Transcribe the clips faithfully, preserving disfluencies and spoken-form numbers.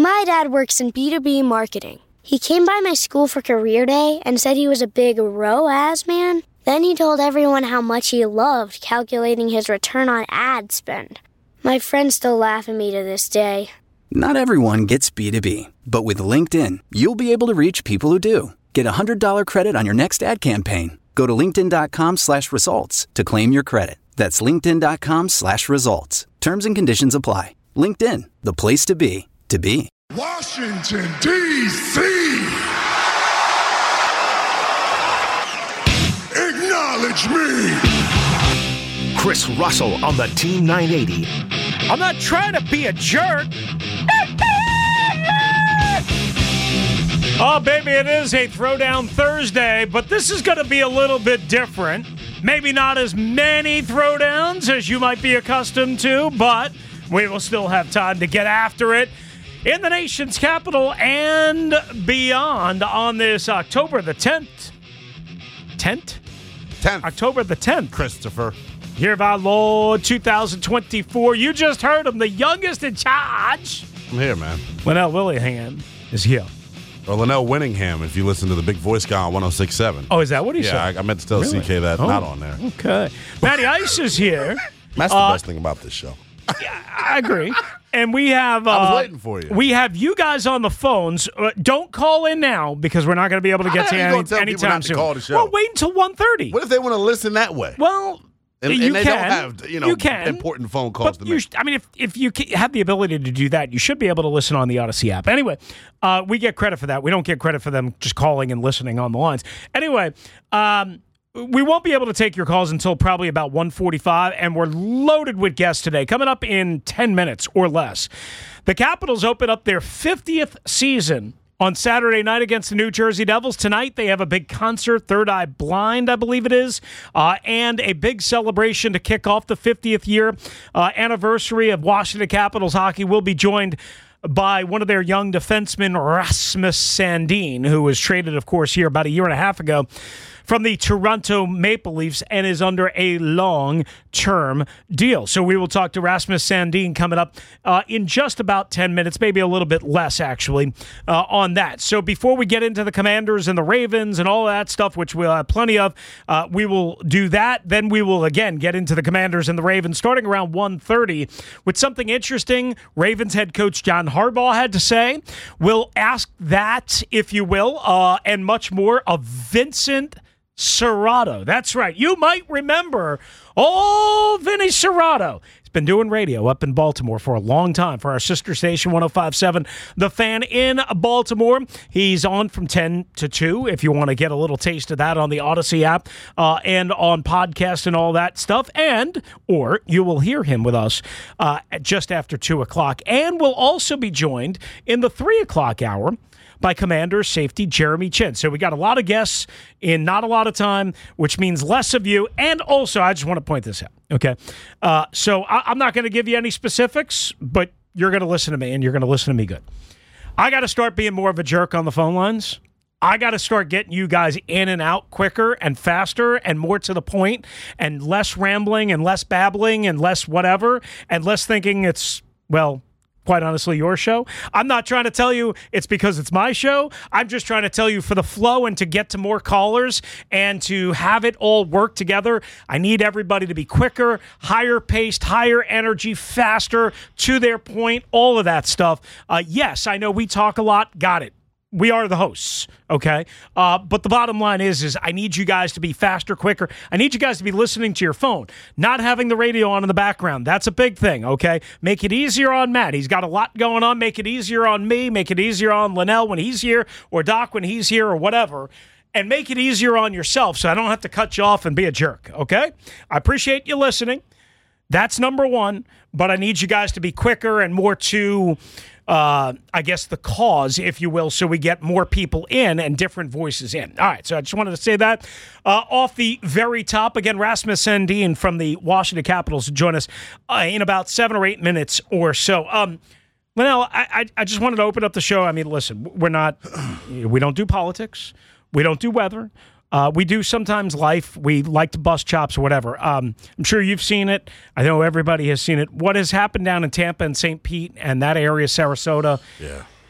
My dad works in B two B marketing. He came by my school for career day and said he was a big R O A S man. Then he told everyone how much he loved calculating his return on ad spend. My friends still laugh at me to this day. Not everyone gets B two B, but with LinkedIn, you'll be able to reach people who do. Get a one hundred dollars credit on your next ad campaign. Go to linkedin.com slash results to claim your credit. That's linkedin.com slash results. Terms and conditions apply. LinkedIn, the place to be, to be. Washington, D C Acknowledge me. Chris Russell on the Team nine eighty. I'm not trying to be a jerk. Oh, baby, it is a Throwdown Thursday, but this is going to be a little bit different. Maybe not as many throwdowns as you might be accustomed to, but we will still have time to get after it in the nation's capital and beyond on this October the tenth. tenth? tenth. October the tenth. Christopher. Year of our Lord, two thousand twenty-four. You just heard him, the youngest in charge. I'm here, man. Linnell Willingham is here. Or Linnell Winningham, if you listen to the big voice guy on one oh six point seven. Oh, is that what he yeah, said? Yeah, I, I meant to tell Really? C K that. Oh, not on there. Okay. Matty Ice is here. That's the Uh, best thing about this show. Yeah, I agree. And we have uh, I was waiting for you. We have you guys on the phones. Uh, don't call in now because we're not going to be able to get How to you any gonna tell people anytime not to soon. call the show? Well, wait until one thirty. What if they want to listen that way? Well, and, you and they can. don't have, you know, you can. important phone calls But to you make. sh- I mean, if if you ca- have the ability to do that, you should be able to listen on the Odyssey app. Anyway, uh, we get credit for that. We don't get credit for them just calling and listening on the lines. Anyway, um, we won't be able to take your calls until probably about one forty-five, and we're loaded with guests today. Coming up in ten minutes or less. The Capitals open up their fiftieth season on Saturday night against the New Jersey Devils. Tonight, they have a big concert, Third Eye Blind, I believe it is, uh, and a big celebration to kick off the fiftieth year uh, anniversary of Washington Capitals hockey. We'll be joined by one of their young defensemen, Rasmus Sandin, who was traded, of course, here about a year and a half ago from the Toronto Maple Leafs and is under a long-term deal. So we will talk to Rasmus Sandin coming up uh, in just about ten minutes, maybe a little bit less, actually, uh, on that. So before we get into the Commanders and the Ravens and all that stuff, which we'll have plenty of, uh, we will do that. Then we will, again, get into the Commanders and the Ravens starting around one thirty with something interesting Ravens head coach John Harbaugh had to say. We'll ask that, if you will, uh, and much more of Vincent Serrato. That's right. You might remember, oh, Vinny Serrato. He's been doing radio up in Baltimore for a long time for our sister station, one oh five point seven, The Fan in Baltimore. He's on from ten to two if you want to get a little taste of that on the Odyssey app uh, and on podcast and all that stuff. And, or you will hear him with us uh, just after two o'clock. And we'll also be joined in the three o'clock hour by Commander Safety Jeremy Chin. So we got a lot of guests in not a lot of time, which means less of you. And also, I just want to point this out, okay? Uh, so I- I'm not going to give you any specifics, but you're going to listen to me, and you're going to listen to me good. I got to start being more of a jerk on the phone lines. I got to start getting you guys in and out quicker and faster and more to the point and less rambling and less babbling and less whatever and less thinking it's, well, quite honestly, your show. I'm not trying to tell you it's because it's my show. I'm just trying to tell you for the flow and to get to more callers and to have it all work together, I need everybody to be quicker, higher paced, higher energy, faster, to their point, all of that stuff. Uh, yes, I know we talk a lot. Got it. We are the hosts, okay? Uh, but the bottom line is, is I need you guys to be faster, quicker. I need you guys to be listening to your phone, not having the radio on in the background. That's a big thing, okay? Make it easier on Matt. He's got a lot going on. Make it easier on me. Make it easier on Linnell when he's here, or Doc when he's here, or whatever. And make it easier on yourself so I don't have to cut you off and be a jerk, okay? I appreciate you listening. That's number one. But I need you guys to be quicker and more to... Uh, I guess the cause, if you will, so we get more people in and different voices in. All right, so I just wanted to say that. Uh, off the very top, again, Rasmus Sandin from the Washington Capitals to join us uh, in about seven or eight minutes or so. Um, Linnell, I, I, I just wanted to open up the show. I mean, listen, we're not, we don't do politics. We don't do weather. Uh, we do sometimes life. We like to bust chops or whatever. Um, I'm sure you've seen it. I know everybody has seen it. What has happened down in Tampa and Saint Pete and that area, Sarasota, Yeah.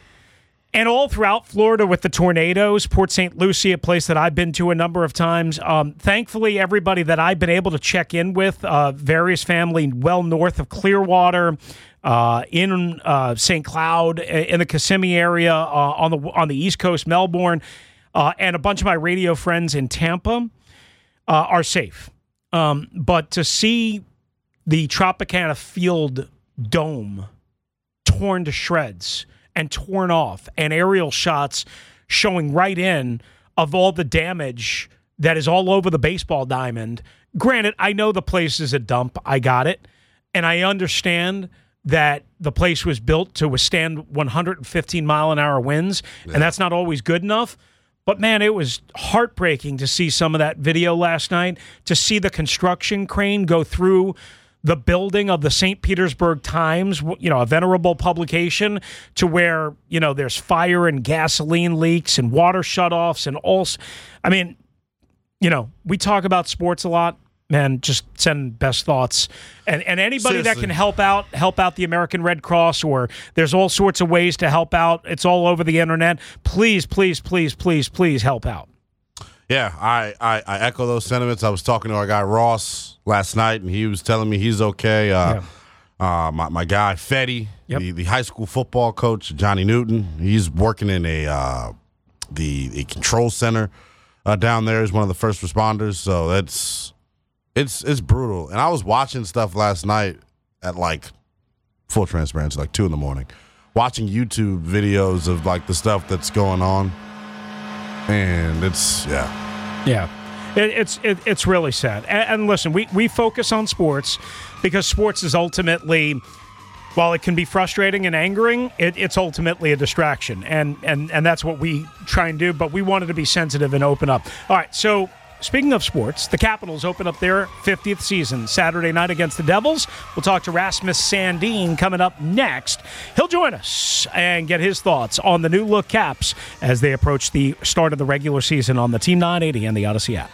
And all throughout Florida with the tornadoes, Port Saint Lucie, a place that I've been to a number of times. Um, thankfully, everybody that I've been able to check in with, uh, various family well north of Clearwater, uh, in uh, Saint Cloud, in the Kissimmee area, uh, on the on the East Coast, Melbourne, uh, and a bunch of my radio friends in Tampa uh, are safe. Um, but to see the Tropicana Field dome torn to shreds and torn off, and aerial shots showing right in of all the damage that is all over the baseball diamond. Granted, I know the place is a dump. I got it. And I understand that the place was built to withstand one hundred fifteen mile an hour winds, yeah. and that's not always good enough. But, man, it was heartbreaking to see some of that video last night, to see the construction crane go through the building of the Saint Petersburg Times, you know, a venerable publication, to where, you know, there's fire and gasoline leaks and water shutoffs and all. I mean, you know, we talk about sports a lot. Man, just send best thoughts. And and anybody Seriously. that can help out, help out the American Red Cross, or there's all sorts of ways to help out. It's all over the internet. Please, please, please, please, please help out. Yeah, I, I, I echo those sentiments. I was talking to our guy Ross last night, and he was telling me he's okay. Uh, yeah. uh, my, my guy Fetty, yep. the, the high school football coach, Johnny Newton, he's working in a uh, the a control center uh, down there. He's one of the first responders, so that's it's it's brutal. And I was watching stuff last night at, like, full transparency, like two in the morning, watching YouTube videos of, like, the stuff that's going on. And it's, yeah. Yeah. It, it's it, it's really sad. And, and listen, we, we focus on sports because sports is ultimately, while it can be frustrating and angering, it, it's ultimately a distraction. And, and, and that's what we try and do. But we wanted to be sensitive and open up. All right, so speaking of sports, the Capitals open up their fiftieth season Saturday night against the Devils. We'll talk to Rasmus Sandin coming up next. He'll join us and get his thoughts on the new look Caps as they approach the start of the regular season on the Team nine eighty and the Odyssey app.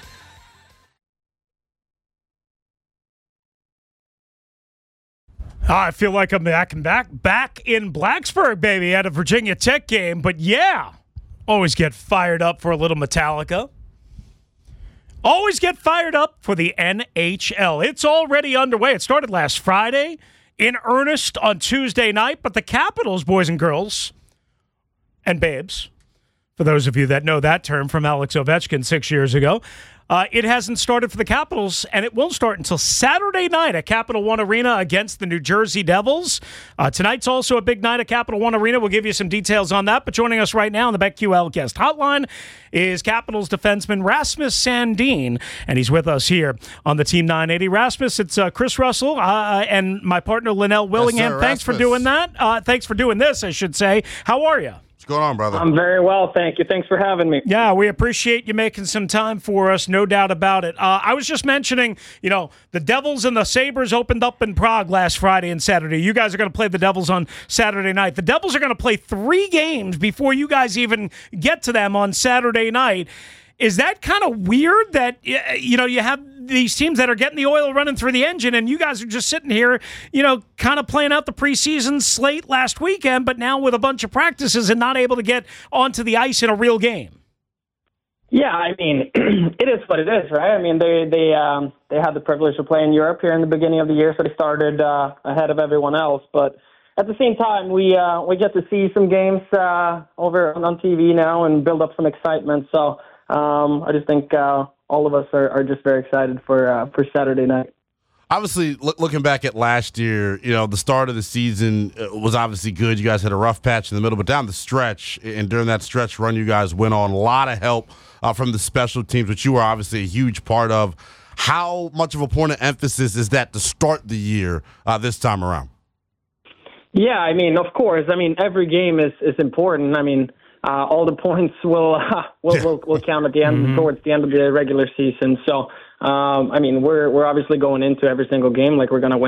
I feel like I'm back and back, back in Blacksburg, baby, at a Virginia Tech game. But yeah, always get fired up for a little Metallica. Always get fired up for the N H L. It's already underway. It started last Friday in earnest on Tuesday night, but the Capitals, boys and girls, and babes, for those of you that know that term from Alex Ovechkin six years ago, uh, it hasn't started for the Capitals, and it won't start until Saturday night at Capital One Arena against the New Jersey Devils. Uh, tonight's also a big night at Capital One Arena. We'll give you some details on that, but joining us right now on the BetQL Guest Hotline is Capitals defenseman Rasmus Sandin, and he's with us here on the Team nine eighty. Rasmus, it's uh, Chris Russell uh, and my partner Linnell Willingham. Yes, sir, thanks for doing that. Uh, thanks for doing this, I should say. How are you? What's going on, brother? I'm very well, thank you. Thanks for having me. Yeah, we appreciate you making some time for us, no doubt about it. Uh, I was just mentioning, you know, the Devils and the Sabres opened up in Prague last Friday and Saturday. You guys are going to play the Devils on Saturday night. The Devils are going to play three games before you guys even get to them on Saturday night. Is that kind of weird that, you know, you have these teams that are getting the oil running through the engine and you guys are just sitting here, you know, kind of playing out the preseason slate last weekend, but now with a bunch of practices and not able to get onto the ice in a real game? Yeah, I mean, it is what it is, right? I mean, they they um, they had the privilege to play in Europe here in the beginning of the year, so they started uh, ahead of everyone else. But at the same time, we uh, we get to see some games uh, over on T V now and build up some excitement. So um, I just think uh, all of us are, are just very excited for uh, for Saturday night. Obviously, look, looking back at last year, you know, the start of the season was obviously good. You guys had a rough patch in the middle, but down the stretch, and during that stretch run, you guys went on a lot of help uh, from the special teams, which you were obviously a huge part of. How much of a point of emphasis is that to start the year uh, this time around? Yeah, I mean, of course. I mean, every game is, is important. I mean, uh, all the points will uh, will, will will count at the end, mm-hmm. towards the end of the regular season. So, um, I mean, we're we're obviously going into every single game like we're going to win it.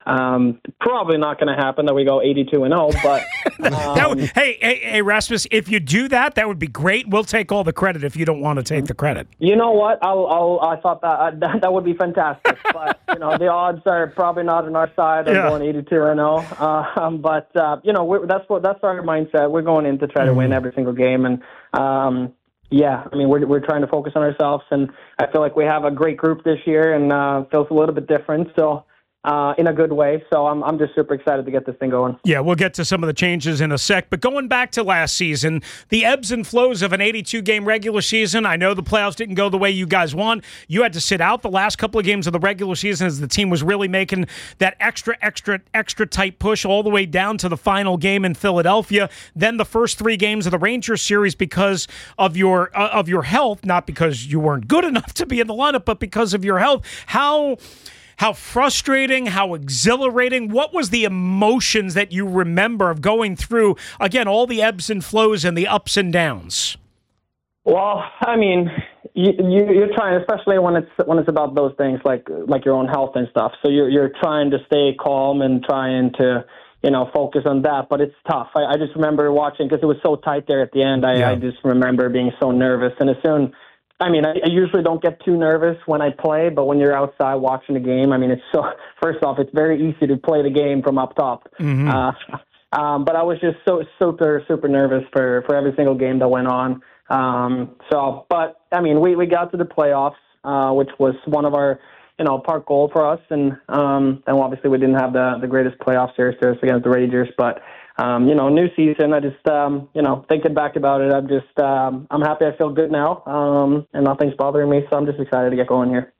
Um, probably not going to happen that we go eighty-two and oh, but um, that would, hey, hey, hey, Rasmus, if you do that, that would be great. We'll take all the credit if you don't want to take the credit. You know what? I'll, I'll, I thought that, uh, that that would be fantastic, but you know the odds are probably not on our side of yeah. going eighty-two and oh. Uh, um, but uh, you know we're, that's what that's our mindset. We're going in to try to win every single game, and um, yeah, I mean we're we're trying to focus on ourselves, and I feel like we have a great group this year, and uh, feels a little bit different. So. Uh, in a good way, so I'm I'm just super excited to get this thing going. Yeah, we'll get to some of the changes in a sec, but going back to last season, the ebbs and flows of an eighty-two game regular season, I know the playoffs didn't go the way you guys want. You had to sit out the last couple of games of the regular season as the team was really making that extra, extra, extra tight push all the way down to the final game in Philadelphia. Then the first three games of the Rangers series because of your uh, of your health, not because you weren't good enough to be in the lineup, but because of your health. How... How frustrating, how exhilarating, what was the emotions that you remember of going through, again, all the ebbs and flows and the ups and downs? Well, I mean, you, you, you're trying, especially when it's when it's about those things like like your own health and stuff. So you're you're trying to stay calm and trying to, you know, focus on that. But it's tough. I, I just remember watching because it was so tight there at the end. I, yeah. I just remember being so nervous. And as soon I mean, I, I usually don't get too nervous when I play, but when you're outside watching the game, I mean, it's so. First off, it's very easy to play the game from up top. Mm-hmm. Uh, um, but I was just so super super nervous for, for every single game that went on. Um, so, but I mean, we, we got to the playoffs, uh, which was one of our you know part goal for us, and um, and obviously we didn't have the the greatest playoff series against the Rangers, but. Um, you know, new season. I just, um, you know, thinking back about it, I'm just, um, I'm happy. I feel good now, um, and nothing's bothering me. So I'm just excited to get going here.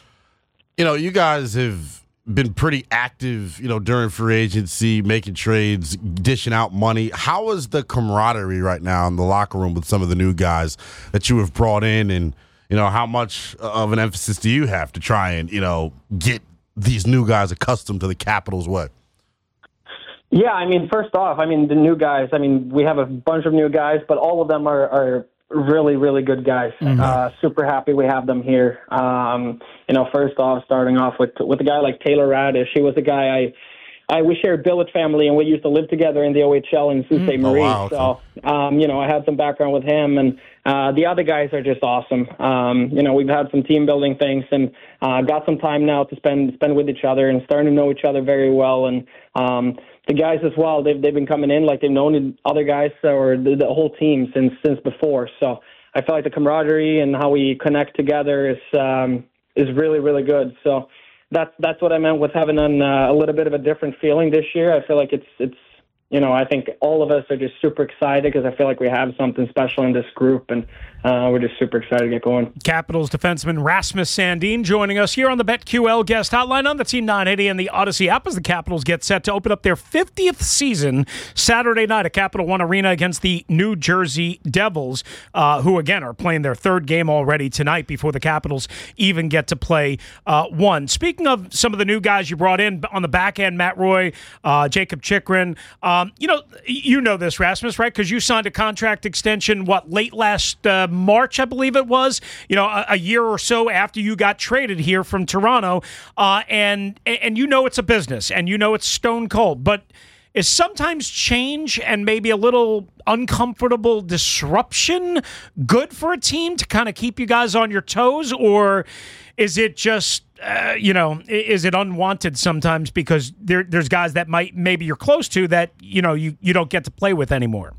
You know, you guys have been pretty active, you know, during free agency, making trades, dishing out money. How is the camaraderie right now in the locker room with some of the new guys that you have brought in, and you know, how much of an emphasis do you have to try and you know get these new guys accustomed to the Capitals' way? Yeah, I mean, first off, I mean, the new guys, I mean, we have a bunch of new guys, but all of them are, are really, really good guys. Mm-hmm. Uh, super happy we have them here. Um, you know, first off, starting off with with a guy like Taylor Radish. He was a guy I, I we shared billet family, and we used to live together in the O H L in Sault Ste. Marie. Oh, wow, okay. So, um, you know, I had some background with him, and uh, the other guys are just awesome. Um, you know, we've had some team building things, and uh, got some time now to spend spend with each other and starting to know each other very well, and um, the guys as well, they've they've been coming in like they've known other guys or the, the whole team since since before. So I feel like the camaraderie and how we connect together is um, is really really good. So that's that's what I meant with having an, uh, a little bit of a different feeling this year. I feel like it's it's you know I think all of us are just super excited because I feel like we have something special in this group, and uh, we're just super excited to get going. Capitals defenseman Rasmus Sandin joining us here on the BetQL guest hotline on the Team nine eighty and the Odyssey app as the Capitals get set to open up their fiftieth season Saturday night at Capital One Arena against the New Jersey Devils, uh, who again are playing their third game already tonight before the Capitals even get to play uh, one. Speaking of some of the new guys you brought in on the back end, Matt Roy, uh, Jacob Chychrun, um, you know you know this, Rasmus, right? Because you signed a contract extension, what, late last uh, March, I believe it was, you know, a, a year or so after you got traded here from Toronto, uh, and and you know it's a business, and you know it's stone cold, but is sometimes change and maybe a little uncomfortable disruption good for a team to kind of keep you guys on your toes, or is it just, uh, you know, is it unwanted sometimes because there, there's guys that might maybe you're close to that, you know, you, you don't get to play with anymore?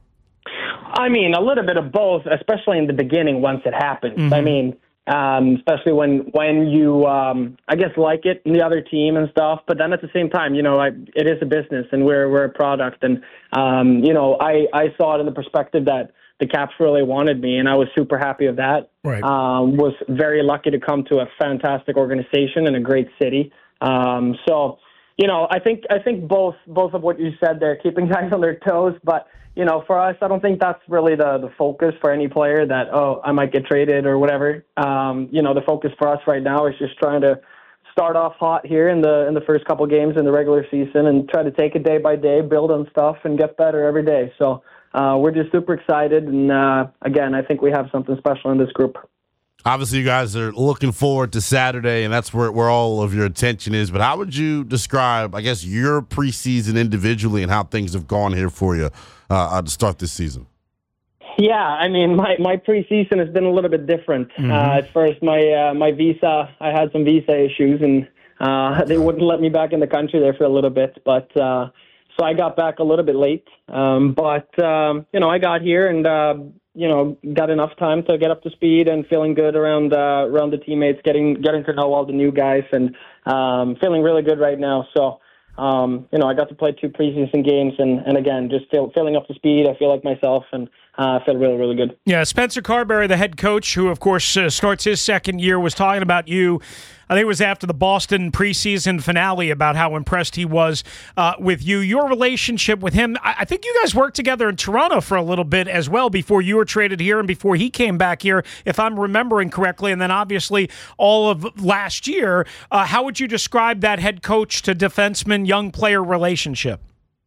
I mean, a little bit of both, especially in the beginning once it happens. Mm-hmm. I mean, um, especially when when you, um, I guess, like it in the other team and stuff. But then at the same time, you know, I, it is a business and we're we're a product. And, um, you know, I, I saw it in the perspective that the Caps really wanted me, and I was super happy of that. Right. Um, was very lucky to come to a fantastic organization and a great city. Um, so, you know, I think I think both both of what you said there, keeping guys on their toes, but you know, for us, I don't think that's really the, the focus for any player that, oh, I might get traded or whatever. Um, you know, the focus for us right now is just trying to start off hot here in the in the first couple games in the regular season and try to take it day by day, build on stuff, and get better every day. So uh, we're just super excited. And, uh, again, I think we have something special in this group. Obviously, you guys are looking forward to Saturday, and that's where, where all of your attention is. But how would you describe, I guess, your preseason individually and how things have gone here for you uh, to start this season? Yeah, I mean, my, my preseason has been a little bit different. Mm-hmm. Uh, at first, my uh, my visa, I had some visa issues, and uh, they wouldn't let me back in the country there for a little bit. But uh, so I got back a little bit late. Um, but, um, you know, I got here and, uh, you know, got enough time to get up to speed and feeling good around uh, around the teammates, getting getting to know all the new guys, and um, feeling really good right now. So, um, you know, I got to play two preseason games, and, and again, just feel, feeling up to speed. I feel like myself, and I uh, feel really, really good. Yeah, Spencer Carberry, the head coach, who, of course, uh, starts his second year, was talking about you. I think it was after the Boston preseason finale about how impressed he was uh, with you. Your relationship with him, I, I think you guys worked together in Toronto for a little bit as well before you were traded here and before he came back here, if I'm remembering correctly, and then obviously all of last year. Uh, how would you describe that head coach to defenseman, young player relationship?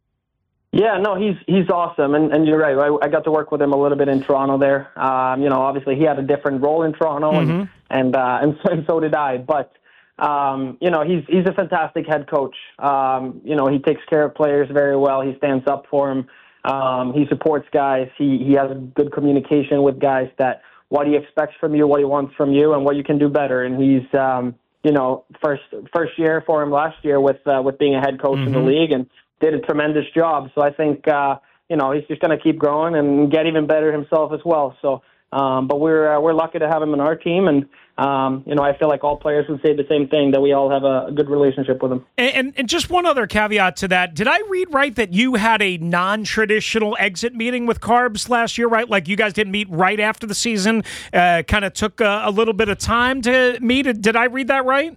Yeah, no, he's he's awesome, and, and you're right. I, I got to work with him a little bit in Toronto there. Um, you know, obviously he had a different role in Toronto, mm-hmm. and and uh, and, so, and so did I. But um, you know, he's he's a fantastic head coach. Um, you know, he takes care of players very well. He stands up for them. Um, he supports guys. He he has good communication with guys that what he expects from you, what he wants from you, and what you can do better. And he's um, you know, first first year for him last year with uh, with being a head coach mm-hmm. in the league, and did a tremendous job. So I think, uh, you know, he's just going to keep growing and get even better himself as well. So, um, but we're uh, we're lucky to have him on our team. And, um, you know, I feel like all players would say the same thing, that we all have a, a good relationship with him. And, and, and just one other caveat to that. Did I read right that you had a non-traditional exit meeting with Carbs last year, right? Like you guys didn't meet right after the season, uh, kind of took a, a little bit of time to meet? Did I read that right?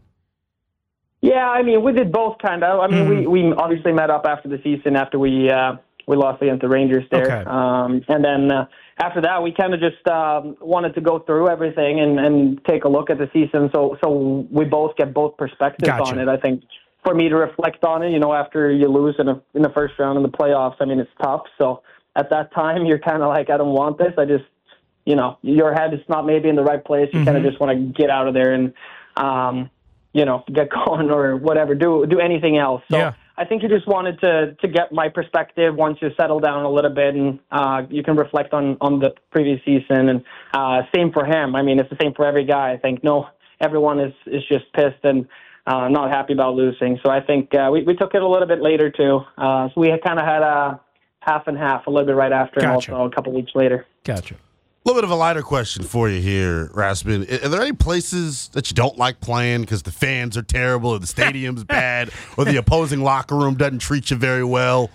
Yeah, I mean, we did both, kind of. I mean, mm-hmm. we, we obviously met up after the season, after we uh, we lost against the Rangers there. Okay. Um, and then uh, after that, we kind of just um, wanted to go through everything and, and take a look at the season, so so we both get both perspectives gotcha. on it. I think for me to reflect on it, you know, after you lose in, a, in the first round in the playoffs, I mean, it's tough. So at that time, you're kind of like, I don't want this. I just, you know, your head is not maybe in the right place. You mm-hmm. kind of just want to get out of there and, um, you know, get going or whatever, do do anything else. So yeah. I think you just wanted to to get my perspective once you settle down a little bit, and uh, you can reflect on, on the previous season. And uh, same for him. I mean, it's the same for every guy. I think no, everyone is, is just pissed and uh, not happy about losing. So I think uh, we, we took it a little bit later too. Uh, so we kind of had a half and half, a little bit right after, gotcha. and also a couple weeks later. Gotcha. A little bit of a lighter question for you here, Rasmus. Are there any places that you don't like playing because the fans are terrible or the stadium's bad or the opposing locker room doesn't treat you very well?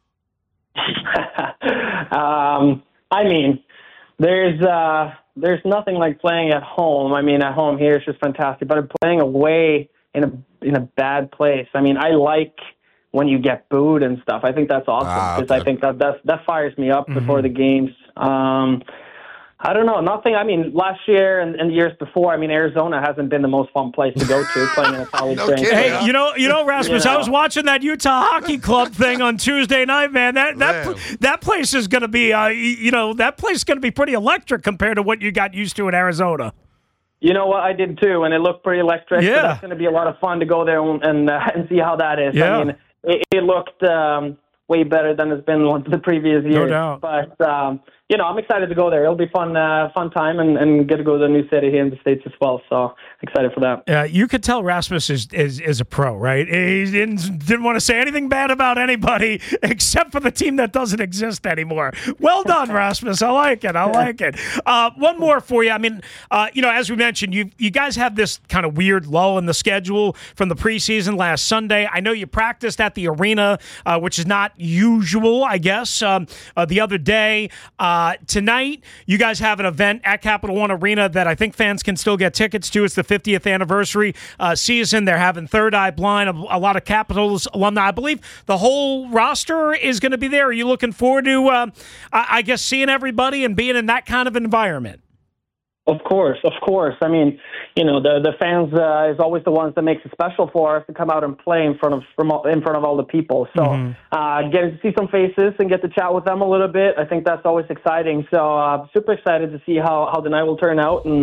um, I mean, there's uh, there's nothing like playing at home. I mean, at home here it's just fantastic, but playing away in a in a bad place. I mean, I like when you get booed and stuff. I think that's awesome because ah, okay. I think that that's, that fires me up mm-hmm. before the games. Um, I don't know. Nothing. I mean, last year and, and years before, I mean, Arizona hasn't been the most fun place to go to playing in a college no game. Hey, you know, you know, Rasmus, you know? I was watching that Utah Hockey Club thing on Tuesday night, man. That that man. that place is going to be, uh, you know, that place is going to be pretty electric compared to what you got used to in Arizona. You know what? I did too, and it looked pretty electric. Yeah. So that's going to be a lot of fun to go there and and, uh, and see how that is. Yeah. I mean, it, it looked um, way better than it's been the previous years. No doubt. But um, you know, I'm excited to go there. It'll be fun, uh, fun time, and, and get to go to the new city here in the States as well. So excited for that. Uh, you could tell Rasmus is, is is a pro, right? He didn't didn't want to say anything bad about anybody except for the team that doesn't exist anymore. Well done, Rasmus. I like it. I like it. Uh, one more for you. I mean, uh, you know, as we mentioned, you you guys have this kind of weird lull in the schedule from the preseason last Sunday. I know you practiced at the arena, uh, which is not usual, I guess. Um, uh, the other day. Uh, Uh, tonight, you guys have an event at Capital One Arena that I think fans can still get tickets to. It's the fiftieth anniversary uh, season. They're having Third Eye Blind, a, a lot of Capitals alumni. I believe the whole roster is going to be there. Are you looking forward to, uh, I, I guess, seeing everybody and being in that kind of environment? Of course, of course. I mean, you know, the the fans uh, is always the ones that makes it special for us to come out and play in front of from all, in front of all the people. So, mm-hmm. uh, getting to see some faces and get to chat with them a little bit, I think that's always exciting. So, uh, super excited to see how, how the night will turn out, and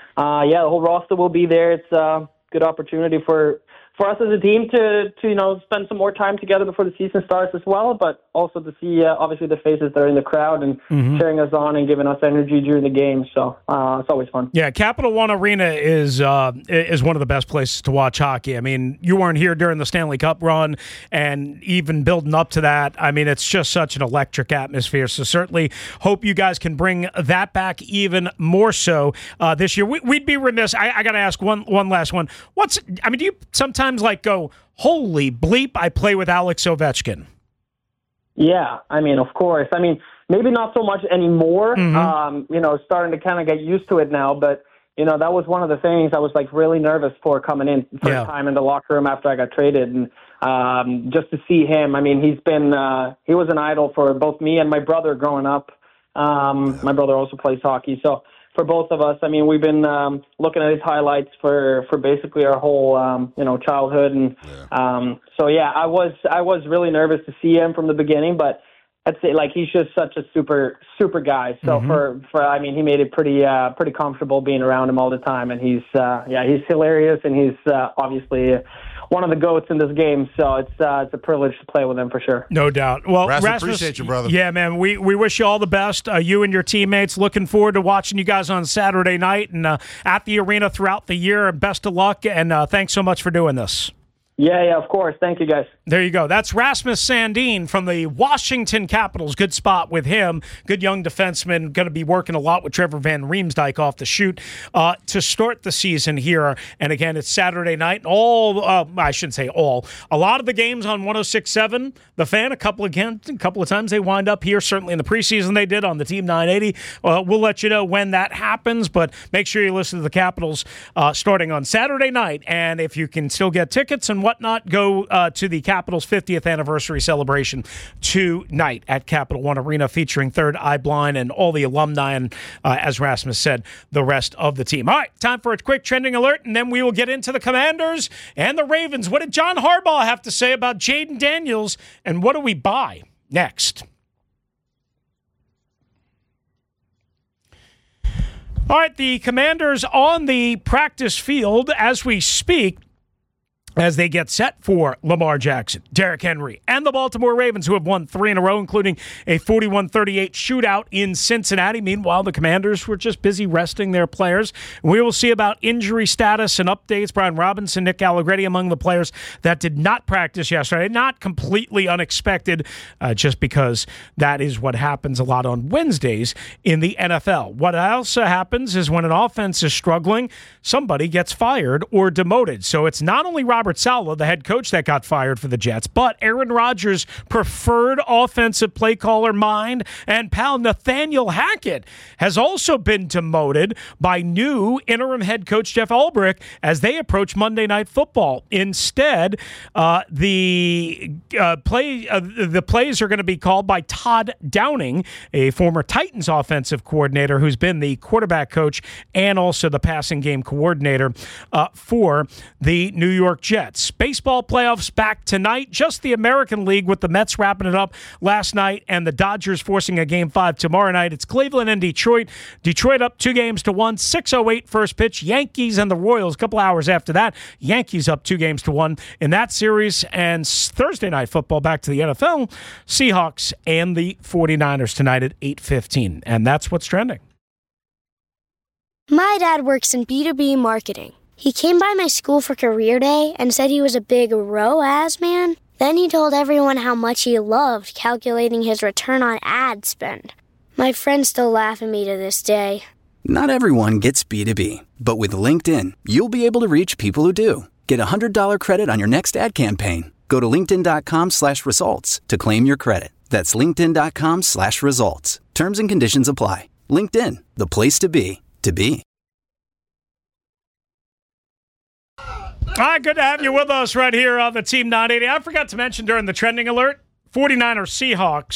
uh, yeah, the whole roster will be there. It's a good opportunity for for us as a team to, to you know, spend some more time together before the season starts as well, but also to see, uh, obviously, the faces that are in the crowd and mm-hmm. cheering us on and giving us energy during the game. So uh, it's always fun. Yeah, Capital One Arena is uh, is one of the best places to watch hockey. I mean, you weren't here during the Stanley Cup run, and even building up to that, I mean, it's just such an electric atmosphere. So certainly hope you guys can bring that back even more so uh, this year. We, we'd be remiss. I, I got to ask one one last one. What's I mean, do you sometimes like go, holy bleep, I play with Alex Ovechkin? Yeah, I mean, of course. I mean, maybe not so much anymore. Mm-hmm. Um, you know, starting to kind of get used to it now. But, you know, that was one of the things I was, like, really nervous for coming in first yeah. time in the locker room after I got traded. And um, just to see him, I mean, he's been uh, – he was an idol for both me and my brother growing up. Um, my brother also plays hockey. So for both of us, I mean, we've been um, looking at his highlights for, for basically our whole, um, you know, childhood. And yeah. um, so, yeah, I was I was really nervous to see him from the beginning, but I'd say, like, he's just such a super, super guy. So mm-hmm. for, for, I mean, he made it pretty, uh, pretty comfortable being around him all the time. And he's, uh, yeah, he's hilarious. And he's uh, obviously one of the GOATs in this game. So it's, uh, it's a privilege to play with him for sure. No doubt. Well, Rasmus, Rasmus, appreciate you, brother. Yeah, man, we, we wish you all the best. Uh, you and your teammates, looking forward to watching you guys on Saturday night and uh, at the arena throughout the year. Best of luck. And uh, thanks so much for doing this. Yeah, yeah, of course. Thank you, guys. There you go. That's Rasmus Sandin from the Washington Capitals. Good spot with him. Good young defenseman. Going to be working a lot with Trevor Van Riemsdyk off the shoot uh, to start the season here. And again, it's Saturday night. All uh, I shouldn't say all. A lot of the games on one oh six point seven. The Fan. A couple again. A couple of times they wind up here. Certainly in the preseason they did on the Team nine eighty. Uh, we'll let you know when that happens. But make sure you listen to the Capitals uh, starting on Saturday night. And if you can still get tickets and whatnot, go uh, to the Capitals' fiftieth anniversary celebration tonight at Capital One Arena, featuring Third Eye Blind and all the alumni and, uh, as Rasmus said, the rest of the team. All right, time for a quick trending alert, and then we will get into the Commanders and the Ravens. What did John Harbaugh have to say about Jaden Daniels, and what do we buy next? All right, the Commanders on the practice field as we speak, as they get set for Lamar Jackson, Derrick Henry, and the Baltimore Ravens, who have won three in a row, including a forty-one thirty-eight shootout in Cincinnati. Meanwhile, the Commanders were just busy resting their players. We will see about injury status and updates. Brian Robinson, Nick Allegretti among the players that did not practice yesterday. Not completely unexpected, uh, just because that is what happens a lot on Wednesdays in the N F L. What also happens is when an offense is struggling, somebody gets fired or demoted. So it's not only Robert Robert Saleh, the head coach that got fired for the Jets, but Aaron Rodgers' preferred offensive play caller mind and pal Nathaniel Hackett has also been demoted by new interim head coach Jeff Ulbrich as they approach Monday Night Football. Instead, uh, the uh, play uh, the plays are going to be called by Todd Downing, a former Titans offensive coordinator who's been the quarterback coach and also the passing game coordinator uh, for the New York Jets. Baseball playoffs back tonight. Just the American League with the Mets wrapping it up last night and the Dodgers forcing a game five tomorrow night. It's Cleveland and Detroit. Detroit up two games to one. six oh eight first pitch. Yankees and the Royals a couple hours after that. Yankees up two games to one in that series. And Thursday night football back to the N F L. Seahawks and the forty-niners tonight at eight fifteen. And that's what's trending. My dad works in B two B marketing. He came by my school for career day and said he was a big R O A S man. Then he told everyone how much he loved calculating his return on ad spend. My friends still laugh at me to this day. Not everyone gets B two B, but with LinkedIn, you'll be able to reach people who do. Get a one hundred dollars credit on your next ad campaign. Go to linkedin.com slash results to claim your credit. That's linkedin.com slash results. Terms and conditions apply. LinkedIn, the place to be, to be. All right, good to have you with us right here on the Team nine eighty. I forgot to mention during the trending alert, forty-niners Seahawks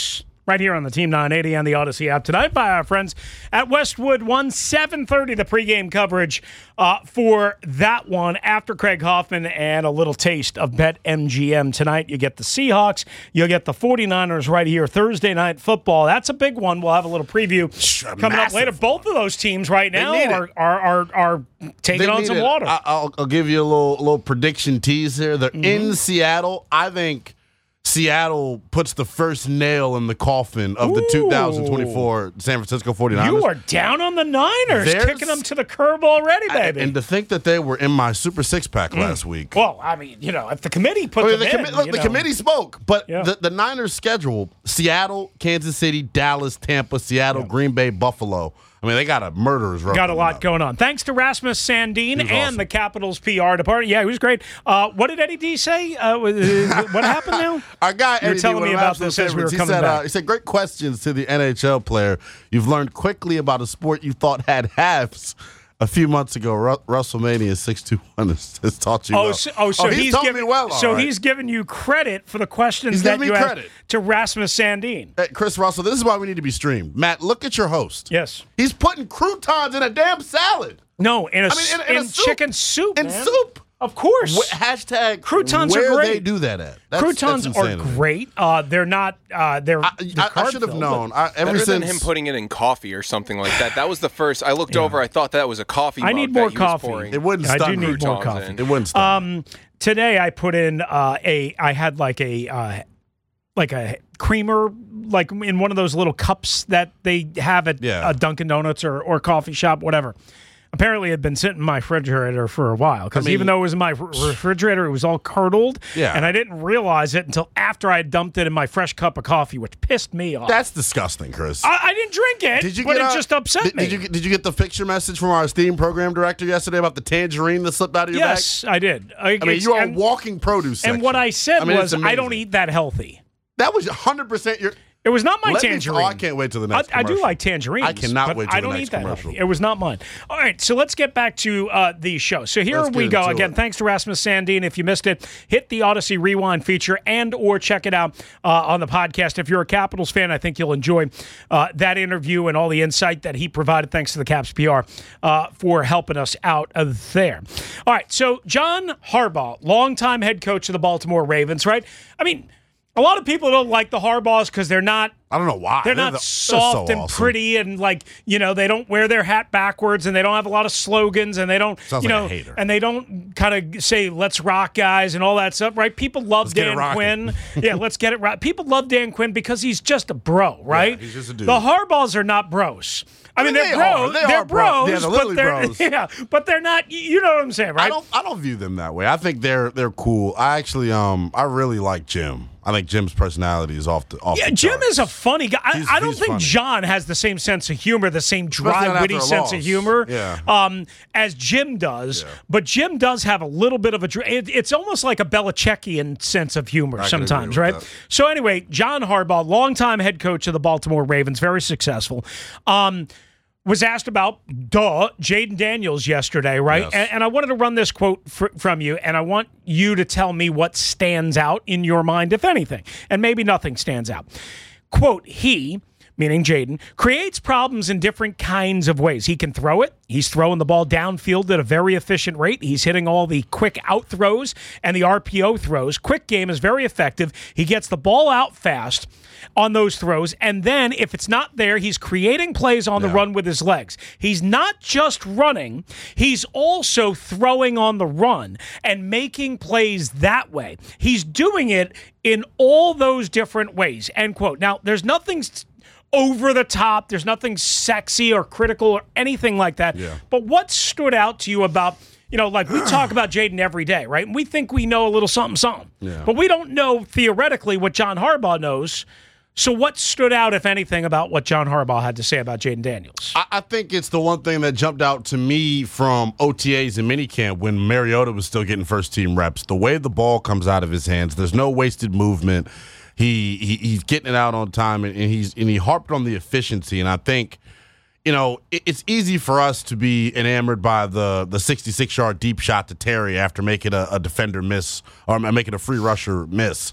right here on the Team nine eighty and the Odyssey app tonight by our friends at Westwood One, seven thirty, the pregame coverage uh, for that one after Craig Hoffman and a little taste of BetMGM tonight. You get the Seahawks, you'll get the 49ers right here, Thursday Night Football. That's a big one. We'll have a little preview sure, coming up later. Both of those teams right now are, are, are, are taking they on some it. water. I, I'll, I'll give you a little, little prediction tease here. They're mm-hmm. in Seattle. I think Seattle puts the first nail in the coffin of Ooh. the two thousand twenty-four San Francisco 49ers. You are down on the Niners, There's, kicking them to the curb already, baby. And to think that they were in my Super Six-Pack mm. last week. Well, I mean, you know, if the committee put I mean, them the in. Com- look, the know. committee spoke, but yeah. the, the Niners' schedule, Seattle, Kansas City, Dallas, Tampa, Seattle, yeah. Green Bay, Buffalo. I mean, they got a murderer's record. Got a lot up. going on. Thanks to Rasmus Sandin and awesome. the Capitals P R department. Yeah, he was great. Uh, what did Eddie D say? Uh, what happened now? Our guy you were Eddie telling D, me about this as we were he coming said, back. Uh, he said, great questions to the N H L player. You've learned quickly about a sport you thought had halves. A few months ago, Ru- WrestleMania six two one has, has taught you oh, well. So, oh, so oh, he's, he's giving me well. So right. he's giving you credit for the questions he's that me you credit. asked to Rasmus Sandin. Hey, Chris Russell, this is why we need to be streamed. Matt, look at your host. Yes, he's putting croutons in a damn salad. No, in a, I mean, in, in, in a soup. chicken soup. In man. soup. Of course. Wh- hashtag croutons where are great. They do that at. That's, croutons that's are great. Uh, they're not. Uh, they're. I, they're I, I should have known. I, ever Better since than him putting it in coffee or something like that. That was the first. I looked yeah. over. I thought that was a coffee. I mug need more that he was coffee. pouring. It wouldn't. I stun do need more coffee. In. It wouldn't. Stun um, today I put in uh, a. I had like a. Uh, like a creamer, like in one of those little cups that they have at yeah. a Dunkin' Donuts or, or coffee shop, whatever. Apparently, it had been sitting in my refrigerator for a while because I mean, even though it was in my refrigerator, it was all curdled, yeah. and I didn't realize it until after I had dumped it in my fresh cup of coffee, which pissed me off. That's disgusting, Chris. I, I didn't drink it, did you but get it a, just upset did, me. Did you, did you get the picture message from our esteemed program director yesterday about the tangerine that slipped out of your yes, bag? Yes, I did. I, I mean, you are and, walking produce section. And what I said I mean, was, I don't eat that healthy. That was one hundred percent your... It was not my Let tangerine. Me, oh, I can't wait till the next I, I commercial. do like tangerines. I cannot but wait till I the don't next eat that commercial. healthy. It was not mine. All right, so let's get back to uh, the show. So here let's we go. Again, it. Thanks to Rasmus Sandin. If you missed it, hit the Odyssey Rewind feature and or check it out uh, on the podcast. If you're a Capitals fan, I think you'll enjoy uh, that interview and all the insight that he provided. Thanks to the Caps P R uh, for helping us out of there. All right, so John Harbaugh, longtime head coach of the Baltimore Ravens, right? I mean, a lot of people don't like the Harbaughs because they're not. I don't know why. They're, they're not the, soft so and awesome. pretty and like, you know, they don't wear their hat backwards and they don't have a lot of slogans and they don't, Sounds you like know, a hater. and they don't kind of say, let's rock guys and all that stuff, right? People love let's Dan Quinn. Yeah, let's get it right. People love Dan Quinn because he's just a bro, right? Yeah, he's just a dude. The Harbaughs are not bros. I mean, I they're mean, they bros. are. They They're are bros. bros, Yeah, the but Lily they're bros. yeah, but they're not. You know what I'm saying, right? I don't. I don't view them that way. I think they're they're cool. I actually um I really like Jim. I think Jim's personality is off the off. Yeah, the Jim charts. is a funny guy. I, He's- I don't he's think funny. John has the same sense of humor, the same Especially dry, not witty after a sense of loss. humor, Yeah. um, as Jim does. Yeah. But Jim does have a little bit of a. dr- It, it's almost like a Belichickian sense of humor I can sometimes, agree with right? that. So anyway, John Harbaugh, longtime head coach of the Baltimore Ravens, very successful. Um, was asked about, duh, Jaden Daniels yesterday, right? Yes. And, and I wanted to run this quote fr- from you, and I want you to tell me what stands out in your mind, if anything. And maybe nothing stands out. Quote, he, meaning Jaden, creates problems in different kinds of ways. He can throw it. He's throwing the ball downfield at a very efficient rate. He's hitting all the quick out throws and the R P O throws. Quick game is very effective. He gets the ball out fast on those throws, and then if it's not there, he's creating plays on the Yeah. run with his legs. He's not just running, he's also throwing on the run and making plays that way. He's doing it in all those different ways, end quote. Now, there's nothing s- over the top, there's nothing sexy or critical or anything like that, Yeah. but what stood out to you about, you know, like we talk about Jaden every day, right? And we think we know a little something, something, Yeah. but we don't know theoretically what John Harbaugh knows. So what stood out, if anything, about what John Harbaugh had to say about Jaden Daniels? I, I think it's the one thing that jumped out to me from O T As and minicamp when Mariota was still getting first-team reps. The way the ball comes out of his hands, there's no wasted movement. He, he he's getting it out on time, and, and he's and he harped on the efficiency. And I think, you know, it, it's easy for us to be enamored by the the sixty-six-yard deep shot to Terry after making a, a defender miss or making a free rusher miss.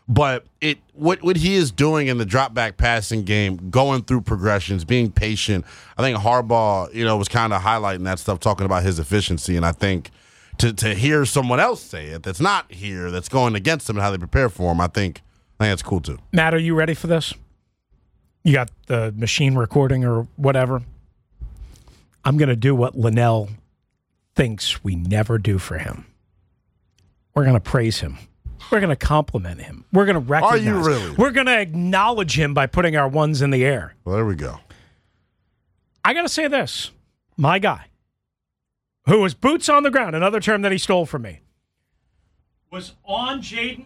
But it what what he is doing in the drop back passing game, going through progressions, being patient. I think Harbaugh, you know, was kind of highlighting that stuff, talking about his efficiency. And I think to to hear someone else say it that's not here, that's going against him and how they prepare for him, I think I think that's cool too. Matt, are you ready for this? You got the machine recording or whatever. I'm going to do what Linnell thinks we never do for him. We're going to praise him. We're going to compliment him. We're going to recognize. Are you really? We're going to acknowledge him by putting our ones in the air. Well, there we go. I got to say this. My guy, who was boots on the ground, another term that he stole from me, was on Jaden.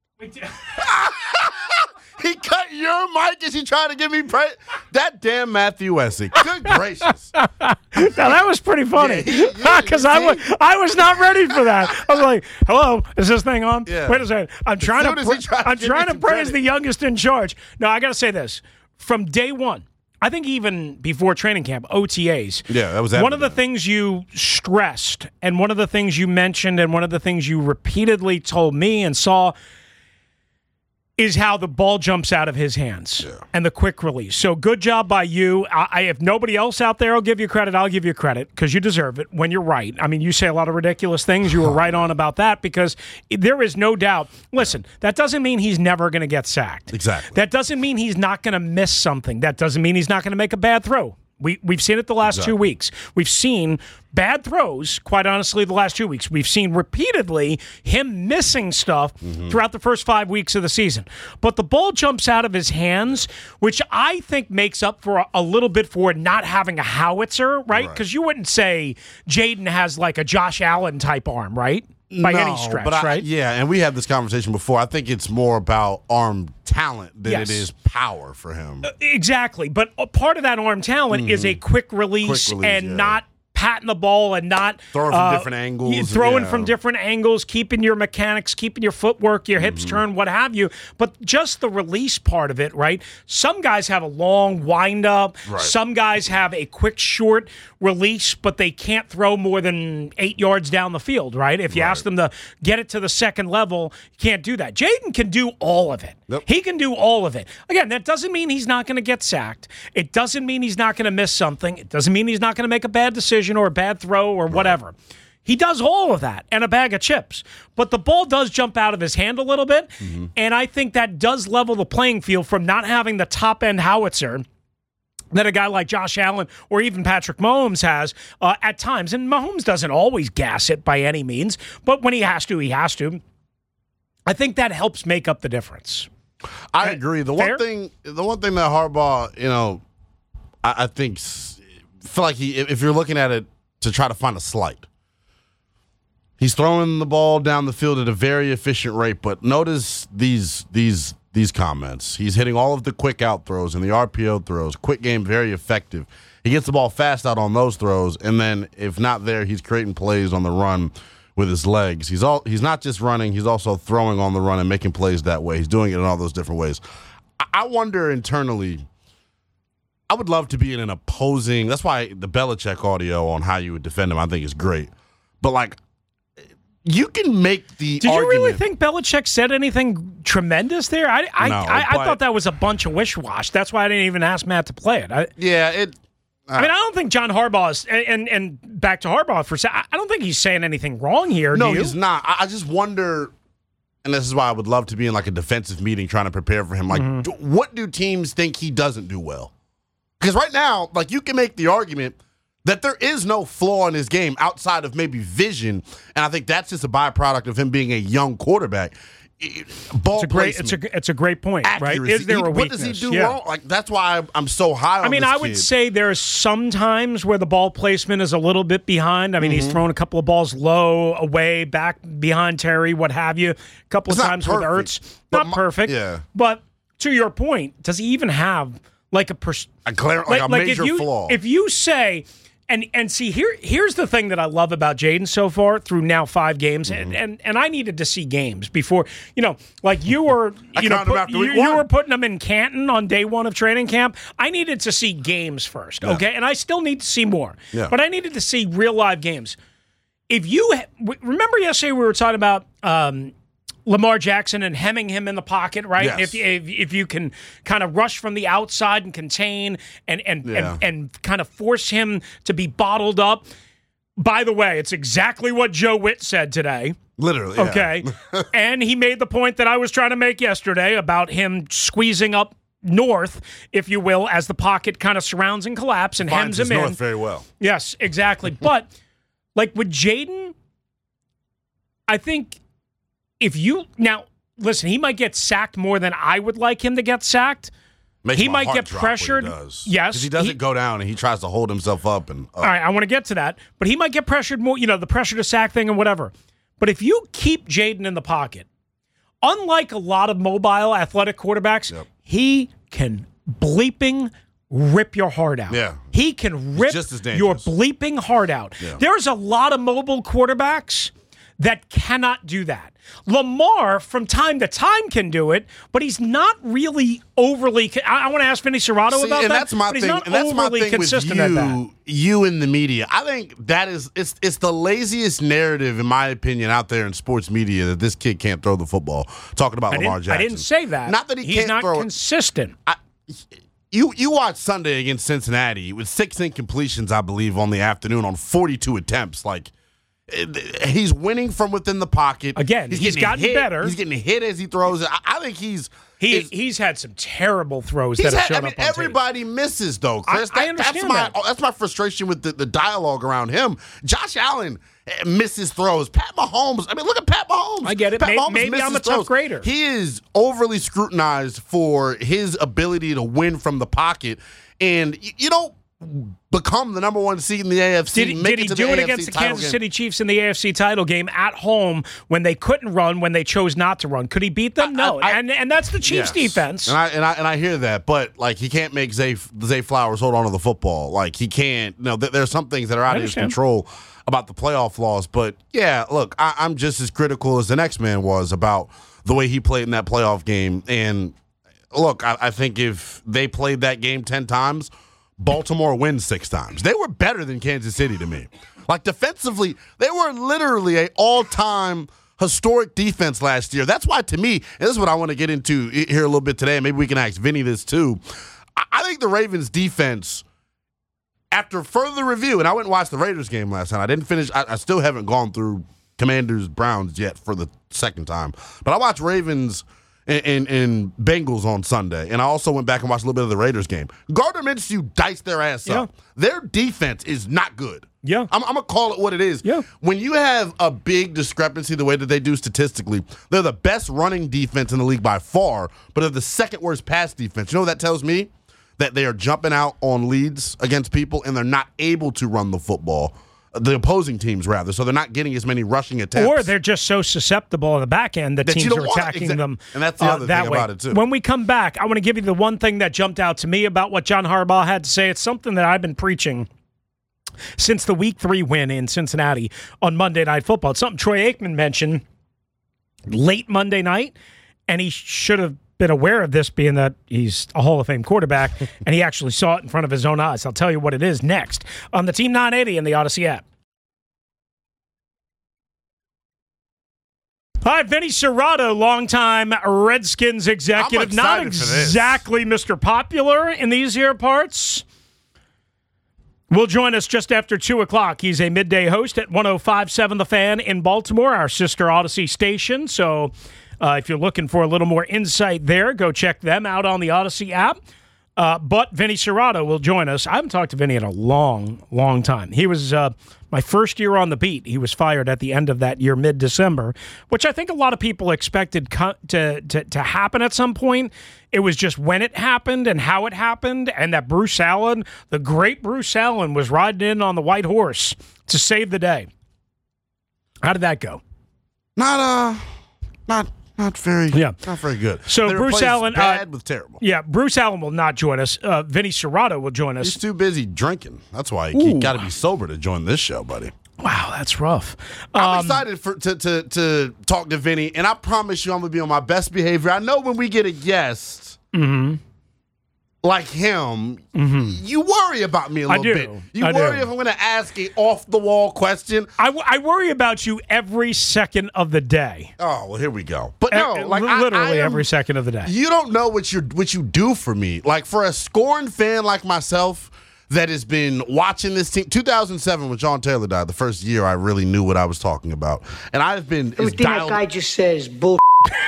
He cut your mic as he tried to give me praise. That damn Matthew Wessick. Good gracious. Now, that was pretty funny. Because yeah, I, was, I was not ready for that. I was like, hello, is this thing on? Yeah. Wait a second. I'm trying to, pra- tried to, I'm trying to praise credit. the youngest in charge. No, I got to say this. From day one, I think even before training camp, O T As. Yeah, that was one of the evident. things you stressed and one of the things you mentioned and one of the things you repeatedly told me and saw is how the ball jumps out of his hands yeah. and the quick release. So good job by you. I, I, if nobody else out there will give you credit, I'll give you credit because you deserve it when you're right. I mean, you say a lot of ridiculous things. You were right on about that because there is no doubt. Listen, that doesn't mean he's never going to get sacked. Exactly. That doesn't mean he's not going to miss something. That doesn't mean he's not going to make a bad throw. We, we've seen it the last exactly. two weeks. We've seen bad throws, quite honestly, the last two weeks. We've seen repeatedly him missing stuff mm-hmm. throughout the first five weeks of the season. But the ball jumps out of his hands, which I think makes up for a, a little bit for not having a howitzer, right? Because right. you wouldn't say Jaden has like a Josh Allen type arm, right? By no, any stretch, but I, right? Yeah, and we had this conversation before. I think it's more about arm talent than yes. it is power for him. Uh, exactly. But a part of that arm talent mm-hmm. is a quick release, quick release and yeah. not patting the ball and not throwing from uh, different angles. Throwing yeah. from different angles, keeping your mechanics, keeping your footwork, your hips mm-hmm. turn, what have you. But just the release part of it, right? Some guys have a long wind up. Right. Some guys have a quick, short release, but they can't throw more than eight yards down the field, right? If you right. ask them to get it to the second level, you can't do that. Jaden can do all of it. Yep. He can do all of it. Again, that doesn't mean he's not going to get sacked. It doesn't mean he's not going to miss something. It doesn't mean he's not going to make a bad decision or a bad throw or whatever. He does all of that and a bag of chips. But the ball does jump out of his hand a little bit, mm-hmm. and I think that does level the playing field from not having the top-end howitzer that a guy like Josh Allen or even Patrick Mahomes has uh, at times. And Mahomes doesn't always gas it by any means, but when he has to, he has to. I think that helps make up the difference. I agree. The Fair? one thing, the one thing that Harbaugh, you know, I, I think, feel like he, if you're looking at it to try to find a slight, he's throwing the ball down the field at a very efficient rate. But notice these these these comments. He's hitting all of the quick out throws and the R P O throws. Quick game, very effective. He gets the ball fast out on those throws, and then if not there, he's creating plays on the run with his legs. He's all he's not just running, he's also throwing on the run and making plays that way. He's doing it in all those different ways. I, I wonder internally, I would love to be in an opposing, that's why the Belichick audio on how you would defend him I think is great. But like, you can make the Did argument. you really think Belichick said anything tremendous there? I I, No, I, I but- thought that was a bunch of wish-wash. That's why I didn't even ask Matt to play it. I, Yeah, it I mean, I don't think John Harbaugh is, and and back to Harbaugh for a second, I don't think he's saying anything wrong here. No, do you? he's not. I, I just wonder, and this is why I would love to be in like a defensive meeting trying to prepare for him. Like, Mm-hmm. do, what do teams think he doesn't do well? Because right now, like, you can make the argument that there is no flaw in his game outside of maybe vision, and I think that's just a byproduct of him being a young quarterback. It- Ball It's a great, placement, it's a, it's a great point, accuracy. right? Is there He- a what weakness? does he do Yeah. wrong? Like, that's why I'm so high on I mean, this I would kid. say there's some times where the ball placement is a little bit behind. I mean, Mm-hmm. he's thrown a couple of balls low, away, back behind Terry, what have you. A couple It's of not times with perfect, Ertz. but Not my- perfect. yeah. But to your point, does he even have like a pers- a, clear, like, a major if you, flaw. If you say, and and see here, here's the thing that I love about Jaden so far through now five games, Mm-hmm. and, and and I needed to see games before, you know, like you were, I you know, counted him put- after you, week you one. were putting them in Canton on day one of training camp. I needed to see games first, Yeah. okay, and I still need to see more, Yeah. but I needed to see real live games. If you ha- w- remember yesterday, we were talking about. Um, Lamar Jackson and hemming him in the pocket, right? Yes. If, if if you can kind of rush from the outside and contain and and, Yeah. and and kind of force him to be bottled up. By the way, it's exactly what Joe Witt said today. Literally, yeah. Okay. And he made the point that I was trying to make yesterday about him squeezing up north, if you will, as the pocket kind of surrounds and collapses and Finds hems his him north in. very well. Yes, exactly. But like with Jaden, I think if you now listen, he might get sacked more than I would like him to get sacked. Makes He my might heart get drop when he pressured. does. Yes, because he doesn't he- go down and he tries to hold himself up. And uh, All right, I want to get to that, but he might get pressured more, you know, the pressure to sack thing and whatever. But if you keep Jaden in the pocket, unlike a lot of mobile athletic quarterbacks, Yep. he can bleeping rip your heart out. Yeah. He can rip just as your dangerous. bleeping heart out. Yeah. There's a lot of mobile quarterbacks that cannot do that. Lamar, from time to time, can do it, but he's not really overly. I, I want to ask Vinny Serrato See, about and that. that's my but he's thing. not And that's my overly thing with consistent at that. you, you in the media. I think that is it's it's the laziest narrative, in my opinion, out there in sports media that this kid can't throw the football. Talking about I Lamar didn't, Jackson. I didn't say that. Not that he he's can't not throw it. consistent. I, you you watched Sunday against Cincinnati with six incompletions, I believe, on the afternoon on forty-two attempts. Like it- he's winning from within the pocket. Again, he's getting gotten hit. better. He's getting hit as he throws it. I, I think he's He is- he's had some terrible throws He's that have had, shown I mean, up on tape. everybody misses though, Chris. I- I That- understand that's my that. that's my frustration with the, the dialogue around him. Josh Allen eh, misses throws. Pat Mahomes. I mean, look at Pat Mahomes. I get it. Pat May- Mahomes maybe misses I'm a tough throws. grader. He is overly scrutinized for his ability to win from the pocket, and y- you don't become the number one seed in the A F C. Did, he- make did he it to do the it A F C against the title Kansas game. City Chiefs in the A F C title game at home when they couldn't run, when they chose not to run? Could he beat them? No. I- I- and and that's the Chiefs' Yes. defense. And I and I and I hear that, but like he can't make Zay Zay Flowers hold on to the football. Like he can't. You know, th- there's some things that are out of his understand. control about the playoff laws. But yeah, look, I, I'm just as critical as the next man was about the way he played in that playoff game. And look, I, I think if they played that game ten times, Baltimore wins six times. They were better than Kansas City to me. Like defensively, they were literally a all-time historic defense last year. That's why, to me, and this is what I want to get into here a little bit today, and maybe we can ask Vinny this too. I, I think the Ravens defense, after further review, and I went and watched the Raiders game last night. I didn't finish. I, I still haven't gone through Commanders Browns yet for the second time. But I watched Ravens and, and, and Bengals on Sunday, and I also went back and watched a little bit of the Raiders game. Gardner Minshew diced their ass Yeah. up. Their defense is not good. Yeah. I'm, I'm going to call it what it is. Yeah. When you have a big discrepancy the way that they do statistically, they're the best running defense in the league by far, but they're the second worst pass defense. You know what that tells me? That they are jumping out on leads against people, and they're not able to run the football. The opposing teams, rather. So they're not getting as many rushing attempts. Or they're just so susceptible on the back end that, That you teams don't are want- attacking exa- them. and that's the uh, other that thing way. about it, too. When we come back, I want to give you the one thing that jumped out to me about what John Harbaugh had to say. It's something that I've been preaching since the week three win in Cincinnati on Monday Night Football. It's something Troy Aikman mentioned late Monday night, and he should have been aware of this, being that he's a Hall of Fame quarterback, and he actually saw it in front of his own eyes. I'll tell you what it is next on the Team nine eighty and the Odyssey app. Hi, Vinny Serrato, longtime Redskins executive. I'm Not excited for this. exactly Mister Popular in these here parts. Will join us just after two o'clock. He's a midday host at one oh five point seven The Fan in Baltimore, our sister Odyssey station. So uh, if you're looking for a little more insight there, go check them out on the Odyssey app. Uh, but Vinny Serrato will join us. I haven't talked to Vinny in a long, long time. He was uh, my first year on the beat. He was fired at the end of that year, mid-December, which I think a lot of people expected co- to, to to happen at some point. It was just when it happened and how it happened, and that Bruce Allen, the great Bruce Allen, was riding in on the white horse to save the day. How did that go? Not uh, not not very. Yeah. not very good. So They Bruce replaced Allen, uh, bad with terrible. Yeah, Bruce Allen will not join us. Uh, Vinny Serrato will join us. He's too busy drinking. That's why he, he got to be sober to join this show, buddy. Wow, that's rough. I'm Um, excited for to, to to talk to Vinny, and I promise you I'm gonna be on my best behavior. I know when we get a guest, Mm-hmm. like him, mm-hmm. you worry about me a little I do. bit. You I worry do. if I'm going to ask an off-the-wall question. I, w- I worry about you every second of the day. Oh, well, here we go. But no, uh, like literally I, I am, every second of the day. You don't know what you what you do for me. Like for a scorned fan like myself that has been watching this team. two thousand seven, when John Taylor died, the first year I really knew what I was talking about, and I've been everything dialed- that guy just says bull.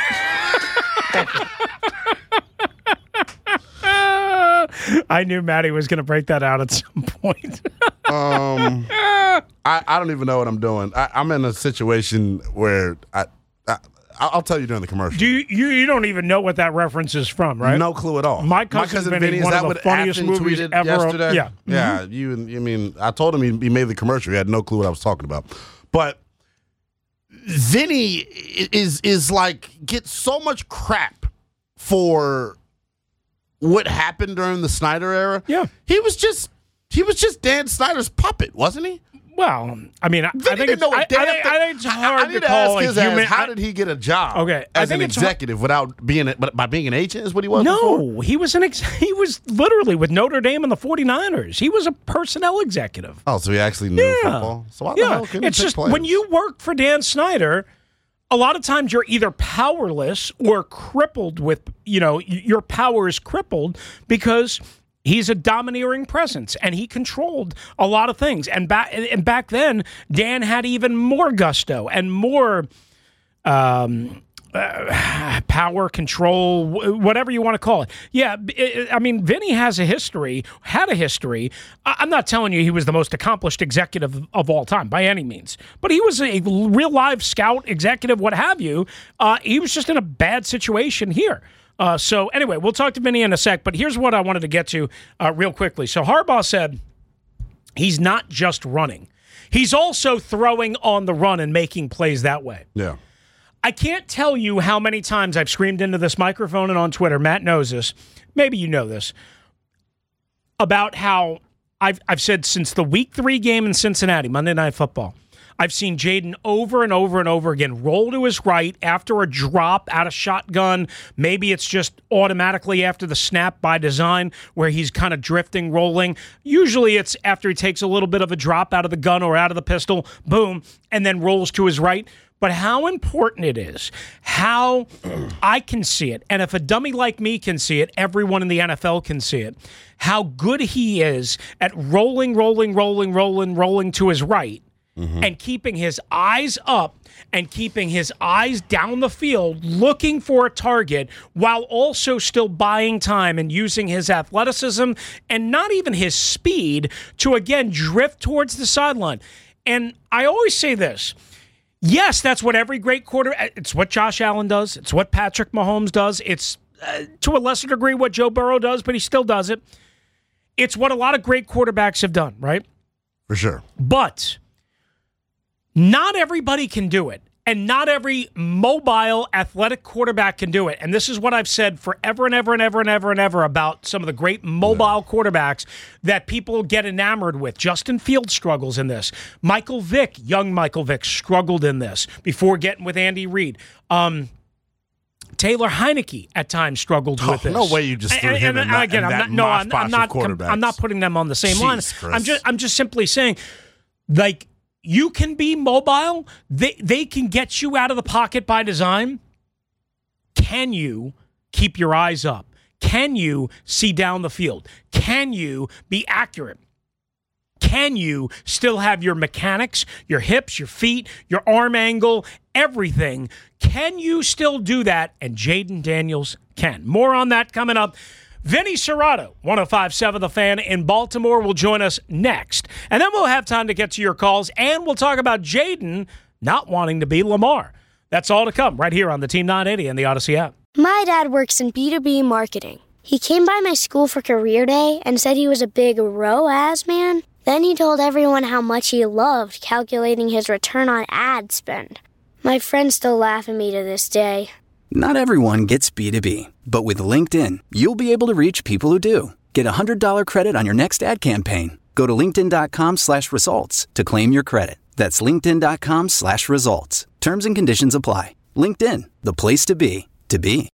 I knew Maddie was going to break that out at some point. um, I, I don't even know what I'm doing. I, I'm in a situation where I, I I'll tell you during the commercial. Do you, you you don't even know what that reference is from, right? No clue at all. My cousin, My cousin Vinny, Vinny, is one that of the what funniest Afton movies tweeted ever. yesterday? Yeah, yeah. Mm-hmm. You, I mean, I told him he, he made the commercial. He had no clue what I was talking about. But Vinny is is like gets so much crap for what happened during the Snyder era. Yeah, he was just he was just Dan Snyder's puppet, wasn't he? Well, I mean, I, I think it's, know I, I, think, I think it's hard I, I need to to call ask his a human. ass, how I, did he get a job? Okay, as I an think it's executive without being a, but by being an agent is what he was. No, before? he was an ex, he was literally with Notre Dame and the forty-niners. He was a personnel executive. Oh, so he actually knew yeah. football. So why the yeah, hell couldn't it's he pick just players? when you work for Dan Snyder, a lot of times you're either powerless or crippled with, you know, your power is crippled because he's a domineering presence, and he controlled a lot of things. And back and back then, Dan had even more gusto and more um, uh, power, control, whatever you want to call it. Yeah, it, I mean, Vinny has a history, had a history. I'm not telling you he was the most accomplished executive of all time by any means, but he was a real live scout executive, what have you. Uh, he was just in a bad situation here. Uh, so anyway, we'll talk to Vinny in a sec, but here's what I wanted to get to uh, real quickly. So Harbaugh said he's not just running. He's also throwing on the run and making plays that way. Yeah. I can't tell you how many times I've screamed into this microphone and on Twitter, Matt knows this, maybe you know this, about how I've, I've said since the week three game in Cincinnati, Monday Night Football, I've seen Jayden over and over and over again roll to his right after a drop out of shotgun. Maybe it's just automatically after the snap by design where he's kind of drifting, rolling. Usually it's after he takes a little bit of a drop out of the gun or out of the pistol, boom, and then rolls to his right. But how important it is, how I can see it, and if a dummy like me can see it, everyone in the N F L can see it, how good he is at rolling, rolling, rolling, rolling, rolling to his right. Mm-hmm. And keeping his eyes up and keeping his eyes down the field, looking for a target while also still buying time and using his athleticism and not even his speed to, again, drift towards the sideline. And I always say this. Yes, that's what every great quarterback, it's what Josh Allen does. It's what Patrick Mahomes does. It's, uh, to a lesser degree, what Joe Burrow does, but he still does it. It's what a lot of great quarterbacks have done, right? For sure. But not everybody can do it, and not every mobile, athletic quarterback can do it. And this is what I've said forever and ever and ever and ever and ever about some of the great mobile yeah. quarterbacks that people get enamored with. Justin Fields struggles in this. Michael Vick, young Michael Vick, struggled in this before getting with Andy Reid. Um, Taylor Heineke at times struggled oh, with this. No way you just threw and, him and, in and that, again, in I'm that not, no, I'm, I'm not. quarterbacks. I'm not putting them on the same Jeez, line. Chris. I'm just. I'm just simply saying, like, you can be mobile. They they can get you out of the pocket by design. Can you keep your eyes up? Can you see down the field? Can you be accurate? Can you still have your mechanics, your hips, your feet, your arm angle, everything? Can you still do that? And Jayden Daniels can. More on that coming up. Vinny Cerrato, one oh five point seven The Fan in Baltimore, will join us next. And then we'll have time to get to your calls, and we'll talk about Jayden not wanting to be Lamar. That's all to come right here on the Team nine eighty and the Odyssey app. My dad works in B two B marketing. He came by my school for career day and said he was a big R O A S man. Then he told everyone how much he loved calculating his return on ad spend. My friends still laugh at me to this day. Not everyone gets B two B, but with LinkedIn, you'll be able to reach people who do. Get a one hundred dollars credit on your next ad campaign. Go to linkedin.com slash results to claim your credit. That's linkedin.com slash results. Terms and conditions apply. LinkedIn, the place to be, to be.